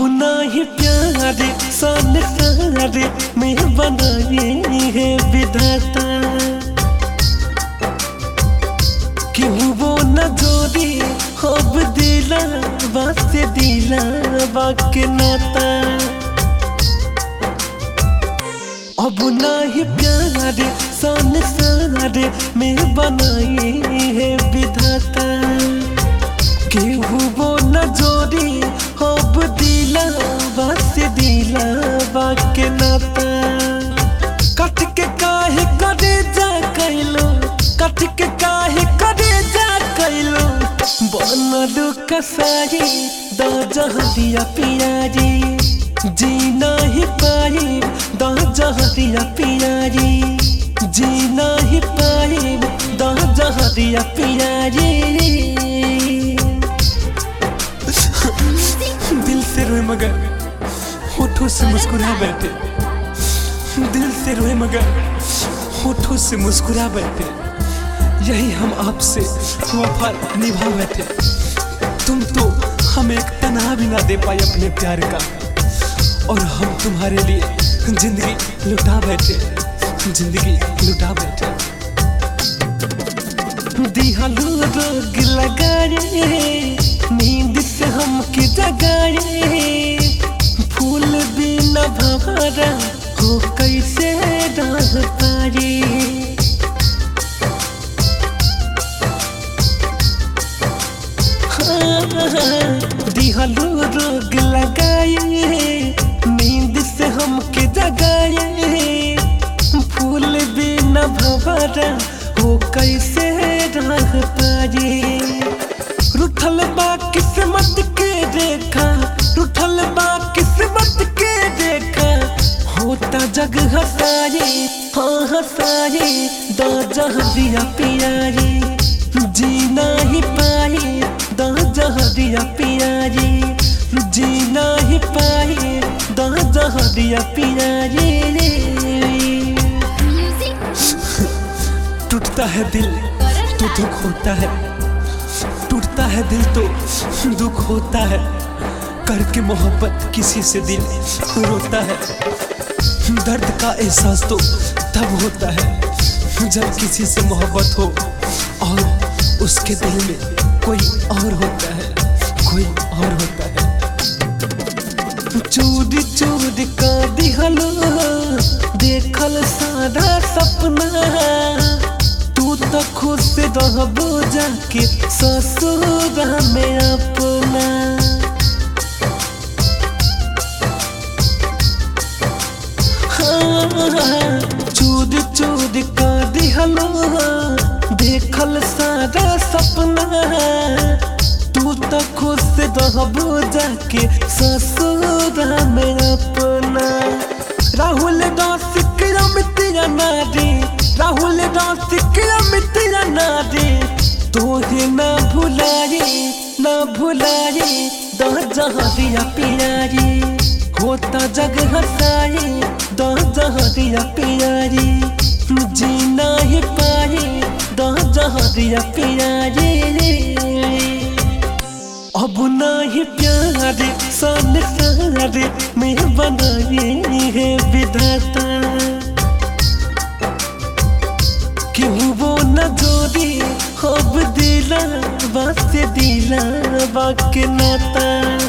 नहीं प्यारे संसार में बनाए है विधाता। क्यों वो न जोड़ी अब दिलावा से दिलावा के नाता। अब नहीं प्यारे संसार में बनाए है विधाता। क्यों वो न जोड़ी अब दिलावा से दिलावा के नाता। कट के काहे करे जा कैलो, कट के काहे करे जा कैलो। बनलू कसाई द जहरिया पियारी, जी नहीं पाई द जहरिया पियारी, जी नहीं पाई द जहरिया पियारी। दिल से रोए मगर होठों से मुस्कुरा बैठे, दिल से रोए मगर होठों से मुस्कुरा बैठे। यही हम आपसे वफा निभा बैठे। तुम तो हमें एक तना भी ना दे पाए अपने प्यार का, और हम तुम्हारे लिए जिंदगी लुटा बैठे, जिंदगी लुटा बैठे। दिहालू रोग लगाए नींद से हमके जगाए। फूल बिना भंवरा हो कैसे रह पारी। दिहालू रोग लगाए नींद से हमके जगाए। फूल बिना भंवरा हो कैसे रह पारी। रुठल बा किस्मत के देखा, रुठल बा किस्मत के देखा। होता जग हसाए हाँ हसाए द जहरिया पियारी, जी नहीं पाए द जहरिया पियारी, जी नहीं पाए द जहरिया पियारी। टूटता है दिल तो दुख होता है, टूटता है दिल तो दुख होता है। करके मोहब्बत किसी से दिल रोता है। दर्द का एहसास तो तब होता है जब किसी से मोहब्बत हो और उसके दिल में कोई और होता है, कोई और होता है। चूरी चूरी का दिहलो देखल सारा सपना। तू तो खुश रहबो जाके ससुर में अपना। चूर चूर का दिहलो देखल सारा सपना। तू तो खुश रहबो जाके ससुर में अपना। राहुल दास किया नारी, राहुल दास किया नारी। तोहे ना भुलाए ना भुलाए द जहरिया पियारी। होता जग हसाए द जहरिया पियारी, जी नहीं पाए द जहरिया पियारी। अब नहीं प्यारे संसार में बनाए है विधाता। क्यों वो न जोड़ी अब दिलावा से दिलावा के नाता।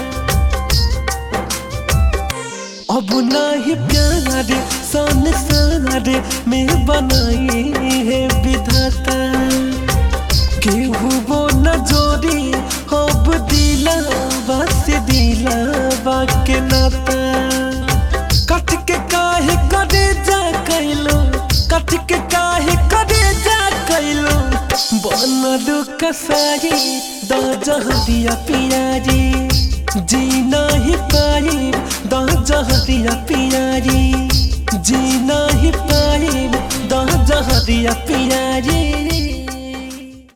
अब नहीं प्यारे संसार में बनाए है विधाता। क्यों वो न जोड़ी अब दिलावा से दिलावा के नाता। कट के काहे करे जा कैलो, कट के काहे करे जा कैलो। बनलू कसाई द जहरिया पियारी, जी नहीं पाई द जहरिया पियारी, जी नहीं पाई द जहरिया पियारी।